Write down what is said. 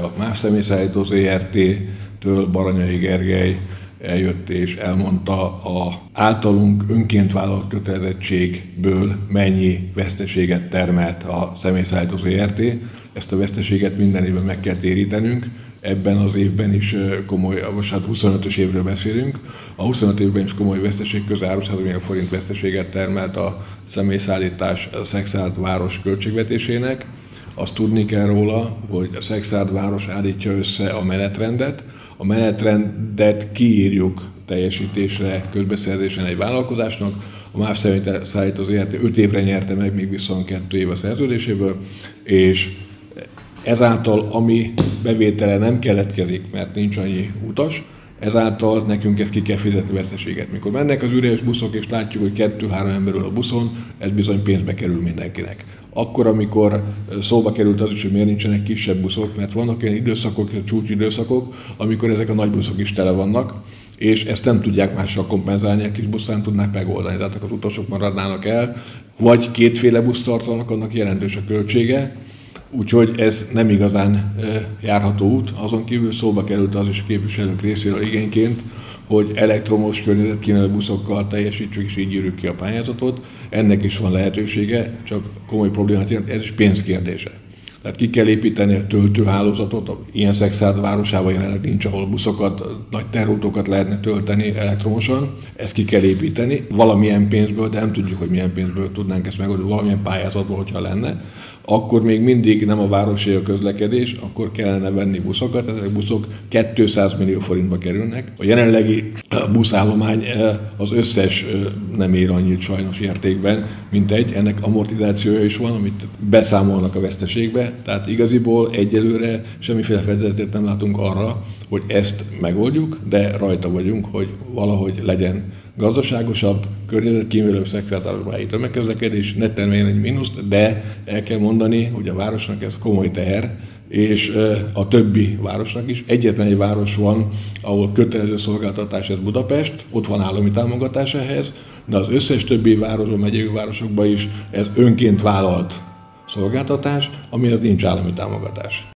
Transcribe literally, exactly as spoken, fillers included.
A MÁV Személyszállító zé er té-től Baranyai Gergely eljött és elmondta a általunk önként vállalt kötelezettségből mennyi veszteséget termelt a Személyszállító zé er té. Ezt a veszteséget minden évben meg kell térítenünk. Ebben az évben is komoly, most hát huszonötös évről beszélünk. A huszonöt évben is komoly veszteség, közel háromszáz millió forint veszteséget termelt a személyszállítás a Szekszárd város költségvetésének. Azt tudni kell róla, hogy a Szekszárd város állítja össze a menetrendet. A menetrendet kiírjuk teljesítésre, közbeszerzésen egy vállalkozásnak. A MÁV Személyszállító zé er té öt évre nyerte meg, még huszonkettő év a szerződéséből, és ezáltal, ami bevétele nem keletkezik, mert nincs annyi utas, ezáltal nekünk ezt ki kell fizetni veszteséget. Mikor mennek az üres buszok, és látjuk, hogy kettő-három ember ül a buszon, ez bizony pénzbe kerül mindenkinek. Akkor, amikor szóba került az is, hogy miért nincsenek kisebb buszok, mert vannak olyan időszakok, csúcsidőszakok, amikor ezek a nagy buszok is tele vannak, és ezt nem tudják mással kompenzálni, a kis buszán tudnák megoldani, tehát az utasok maradnának el, vagy kétféle buszt tartanak, annak jelentős a költsége, úgyhogy ez nem igazán járható út. Azon kívül szóba került az is képviselők részéről igényként, hogy elektromos környezetkímélő buszokkal teljesítsük, és így írjuk ki a pályázatot. Ennek is van lehetősége, csak komoly problémát jelent, ez is pénzkérdése. Tehát ki kell építeni a töltőhálózatot, ilyen Szekszárd városában jelenleg nincs, ahol buszokat, nagy terautókat lehetne tölteni elektromosan. Ezt ki kell építeni valamilyen pénzből, de nem tudjuk, hogy milyen pénzből tudnánk ezt megoldani, valamilyen pályázatból, hogyha lenne. Akkor még mindig nem a városi a közlekedés, akkor kellene venni buszokat, ezek a buszok kétszáz millió forintba kerülnek. A jelenlegi buszállomány az összes nem ér annyit sajnos értékben, mint egy, ennek amortizációja is van, amit beszámolnak a veszteségbe, tehát igaziból egyelőre semmiféle fedezetet nem látunk arra, hogy ezt megoldjuk, de rajta vagyunk, hogy valahogy legyen gazdaságosabb, környezetkímélőbb szektorállomány tömegközlekedés, ne termeljen egy mínuszt, de el kell mondani, hogy a városnak ez komoly teher, és a többi városnak is. Egyetlen egy város van, ahol kötelező szolgáltatás, ez Budapest, ott van állami támogatás ehhez, de az összes többi városban, megyei városokban is ez önként vállalt szolgáltatás, amihez nincs állami támogatás.